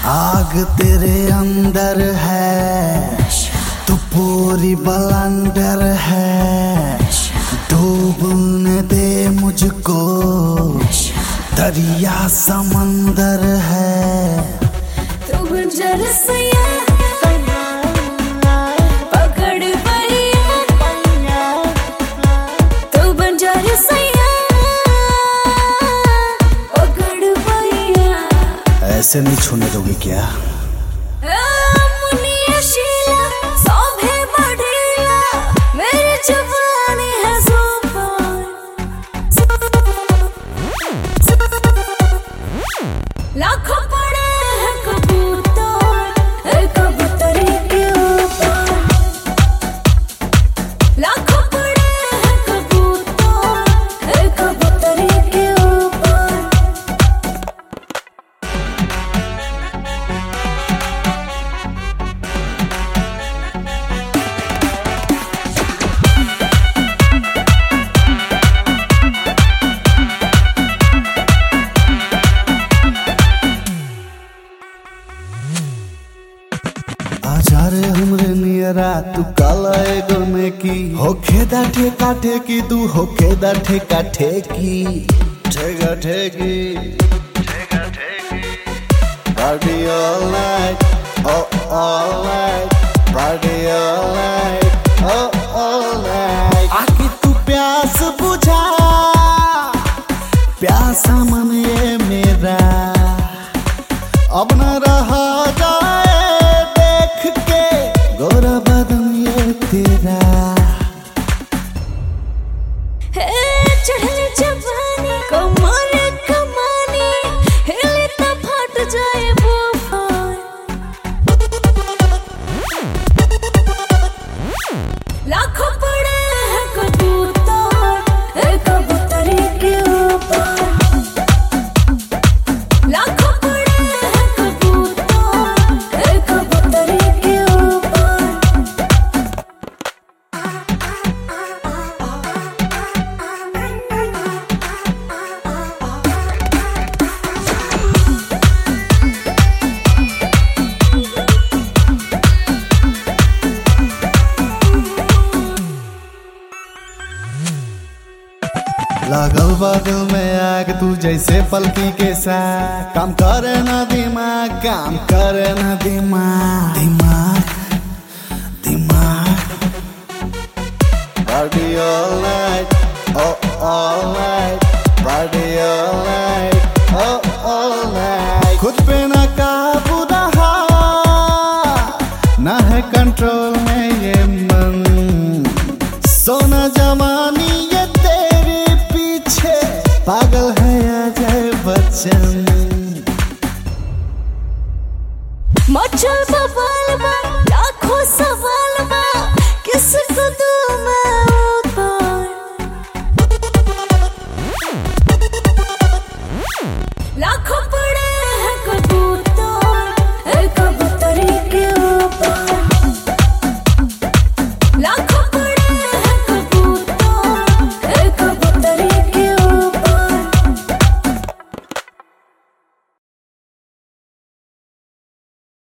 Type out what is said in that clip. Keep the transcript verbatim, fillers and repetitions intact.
आग तेरे अंदर है, तू पूरी बलंदर है। डूबने दे मुझको, दरिया समंदर है। तू गुंजर सैया पकड़ भैया, तू गुंजर सैया पकड़ भैया। ऐसे नहीं छूने दोगे क्या? मुनिया शीला शोभे बढ़ेला, मेरी जवानी है ज़ुबान। लाखों पड़े हैं कबूतर कबूतर के ऊपर, लाखों पड़े हैं कबूतर कबूतर के ऊपर। आजा रे हमरे नियरा, तू काला एगो में की होखे दा ठेका ठेकी, तू होखे दा ठेका ठेकी ठेका ठेकी ठेका ठेकी। Party all night, oh all night, party all night, oh all night। आके तू प्यास बुझा, प्यासा मन ये मेरा अब न रहा जाए, देख के गोरा बदन ये तेरा। चढ़ल जवानी कमर कमानी, हिले तो फट जाए बुफान। लाखों पड़े हैं कबूतर कबूतर के ऊपर, लाखों पड़े हैं कबूतर कबूतर के ऊपर। लागल बा दिल में आग, तू जैसे पलकी के साथ। काम करे ना दिमाग, काम करे ना दिमाग दिमाग दिमाग। Party all night, oh all night, party all night, oh all night। खुद पे ना काबू रहा, ना है कंट्रोल में ये मन। सोना जवानी ये तेरे पीछे पागल है अजय बच्चन। मचल